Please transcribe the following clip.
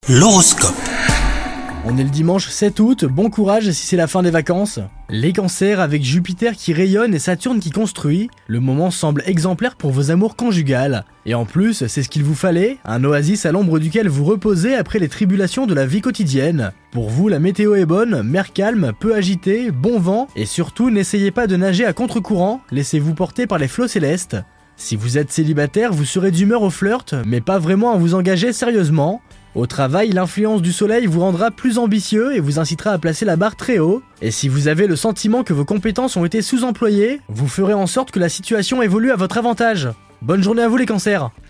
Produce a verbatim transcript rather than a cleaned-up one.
L'horoscope. On est le dimanche sept août, bon courage si c'est la fin des vacances. Les cancers, avec Jupiter qui rayonne et Saturne qui construit, le moment semble exemplaire pour vos amours conjugales. Et en plus, c'est ce qu'il vous fallait, un oasis à l'ombre duquel vous reposez après les tribulations de la vie quotidienne. Pour vous, la météo est bonne, mer calme, peu agité, bon vent, et surtout n'essayez pas de nager à contre-courant, laissez-vous porter par les flots célestes. Si vous êtes célibataire, vous serez d'humeur au flirt, mais pas vraiment à vous engager sérieusement. Au travail, l'influence du soleil vous rendra plus ambitieux et vous incitera à placer la barre très haut. Et si vous avez le sentiment que vos compétences ont été sous-employées, vous ferez en sorte que la situation évolue à votre avantage. Bonne journée à vous les cancers!